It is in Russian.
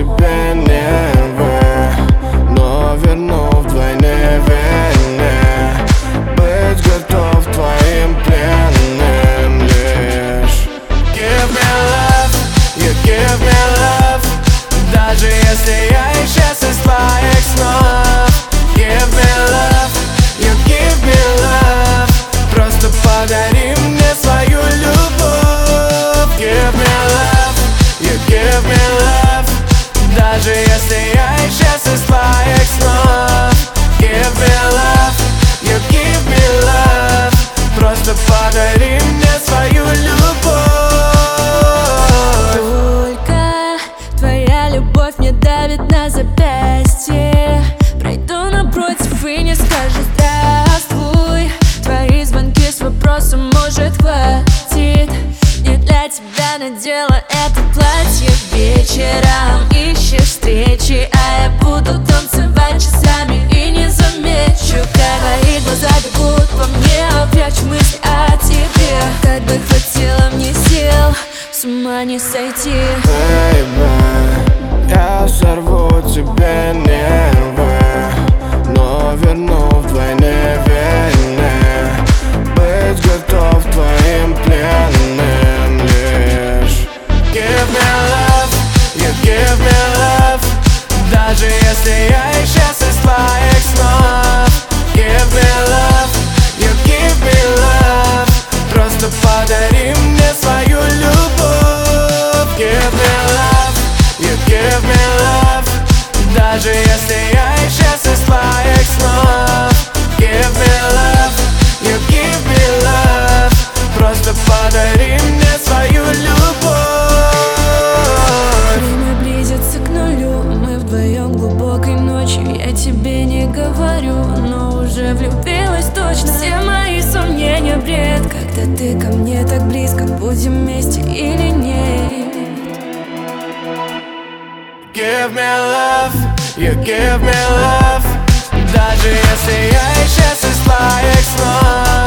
тебе нервы, но верну вдвойне войне. Быть готов твоим пленным лишь. Give me love, you give me love, даже если я исчез из твоих снов. Give me love, you give me love, просто подари мне свою любовь. Give me love, you give me love, даже если я исчез из твоих снов. Give me love, you give me love, просто подари мне свою любовь. Только твоя любовь мне давит на запястье. Пройду напротив и не скажу здравствуй. Твои звонки с вопросом, может, хватит. Не для тебя надела это платье. Вечером ищешь встречи, а я буду танцевать часами и не замечу, как твои глаза бегут по мне, прячу мысли о тебе. Как бы хватило мне сил, с ума не сойти. Baby, я сорву тебе нервы, но верну вдвойне войне. Быть готов твоим пленным лишь. Give me love, you give me love, даже если я исчез из твоих снов. Give me love, you give me love, просто подари мне свою любовь. Give me love, you give me love, даже если я исчез из твоих снов. Give me love, you give me love, просто подари мне свою любовь. Время близится к нулю, мы вдвоем глубокой ночью. Я тебе не говорю, но уже влюбилась точно. Все мои сомнения бред, когда ты ко мне так близко. Будем вместе или нет? Give me love, you give me love, даже если я исчез из твоих снов.